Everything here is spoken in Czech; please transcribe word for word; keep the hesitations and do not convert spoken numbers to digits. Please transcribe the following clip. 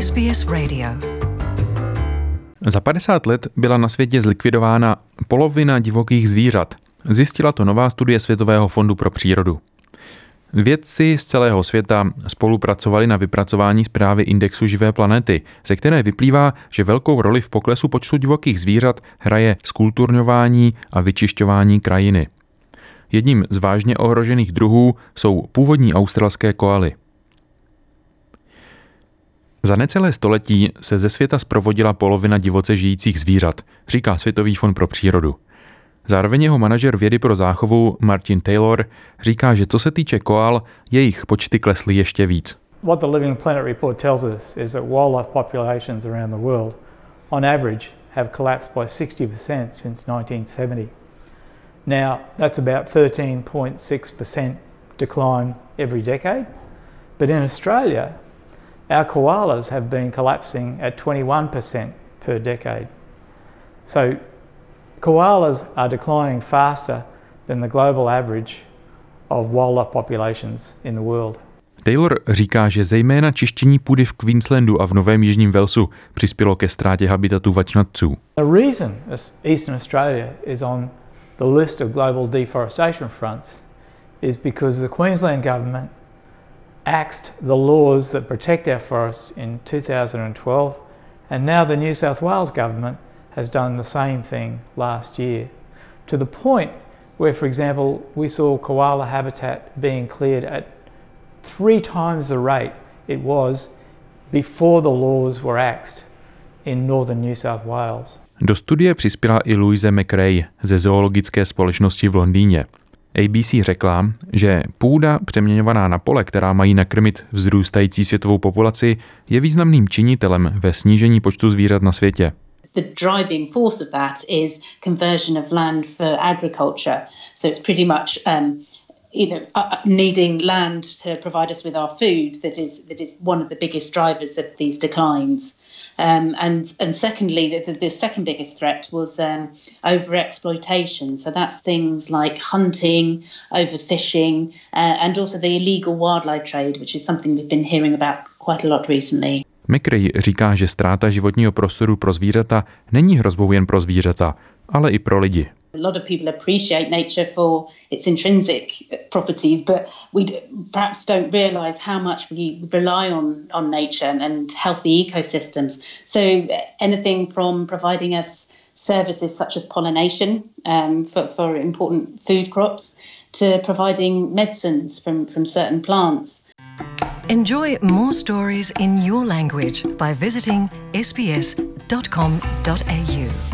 S B S Radio. Za padesát let byla na světě zlikvidována polovina divokých zvířat. Zjistila to nová studie Světového fondu pro přírodu. Vědci z celého světa spolupracovali na vypracování zprávy indexu živé planety, ze které vyplývá, že velkou roli v poklesu počtu divokých zvířat hraje zkulturňování a vyčišťování krajiny. Jedním z vážně ohrožených druhů jsou původní australské koaly. Za necelé století se ze světa zprovodila polovina divoce žijících zvířat, říká Světový fond pro přírodu. Zároveň jeho manažer vědy pro záchovu Martin Taylor říká, že co se týče koal, jejich počty klesly ještě víc. What the Living Planet report tells us is that wildlife populations around the world on average have collapsed by sixty percent since nineteen seventy. Now, that's about thirteen point six percent decline every decade. But in Australia, our koalas have been collapsing at twenty-one percent per decade. So koalas are declining faster than the global average of wildlife populations in the world. Taylor říká, že zejména čištění půdy v Queenslandu a v Novém Jižním Walesu přispělo ke ztrátě habitatu vačnatců. The reason Eastern Australia is on the list of global deforestation fronts is because the Queensland government axed the laws that protect our forests in two thousand twelve, and now the New South Wales government has done the same thing last year, to the point where, for example, we saw koala habitat being cleared at three times the rate it was before the laws were axed in northern New South Wales. Do studie přispěla i Louise McRae ze zoologické společnosti v Londýně. A B C řekla, že půda přeměňovaná na pole, která mají nakrmit vzrůstající světovou populaci, je významným činitelem ve snížení počtu zvířat na světě. The driving force of that is conversion of land for agriculture. So it's pretty much um, you know, uh, needing land to provide us with our food that is that is one of the biggest drivers of these declines. Um, and and secondly, the, the second biggest threat was um, overexploitation. So that's things like hunting, overfishing, uh, and also the illegal wildlife trade, which is something we've been hearing about quite a lot recently. McRae říká, že ztráta životního prostoru pro zvířata není hrozbou jen pro zvířata, ale i pro lidi. A lot of people appreciate nature for its intrinsic properties, but we d- perhaps don't realise how much we rely on, on nature and healthy ecosystems. So anything from providing us services such as pollination um, for, for important food crops to providing medicines from, from certain plants. Enjoy more stories in your language by visiting s b s dot com dot a u.